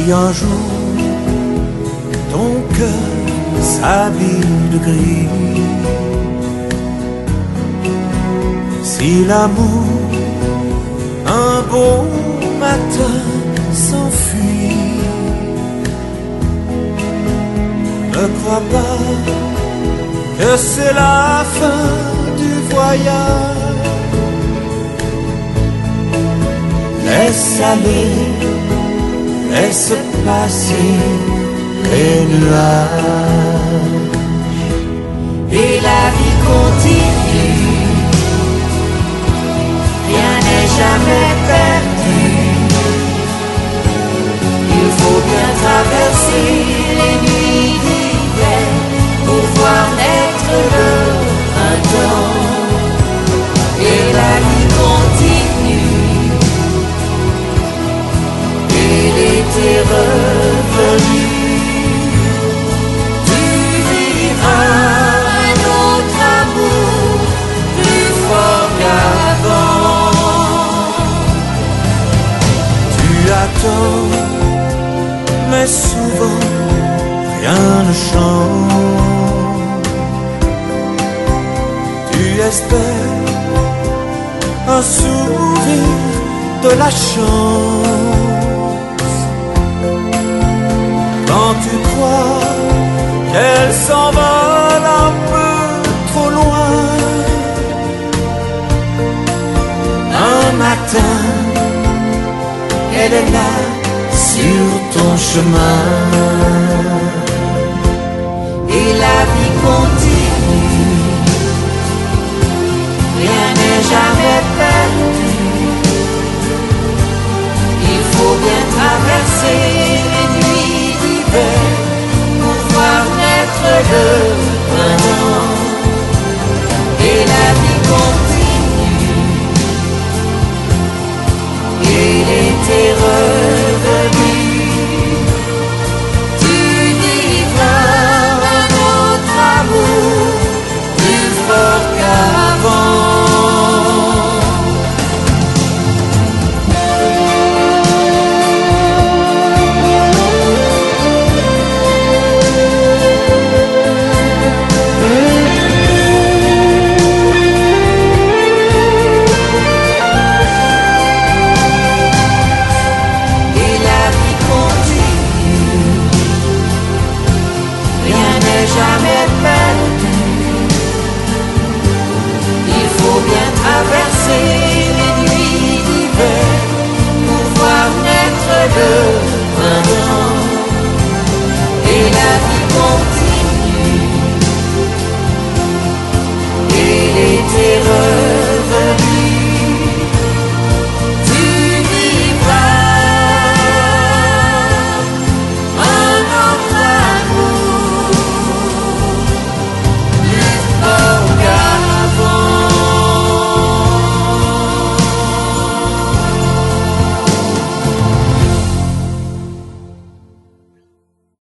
un jour ton cœur s'habille de gris, si l'amour un beau matin s'enfuit, ne crois pas que c'est la fin du voyage. Laisse aller, laisse passer les nuages, et la vie continue. Rien n'est jamais perdu. Il faut bien traverser les nuits d'hiver pour voir naître le printemps. Et la vie continue. Et l'été revenu. Tu vivras un autre amour plus fort qu'avant. tu attends, mais souvent rien ne change. Tu espères un sourire, de la chance, quand tu crois qu'elle s'envole un peu trop loin. Un matin, elle est là sur ton chemin, Et la vie continue. Rien n'est jamais perdu.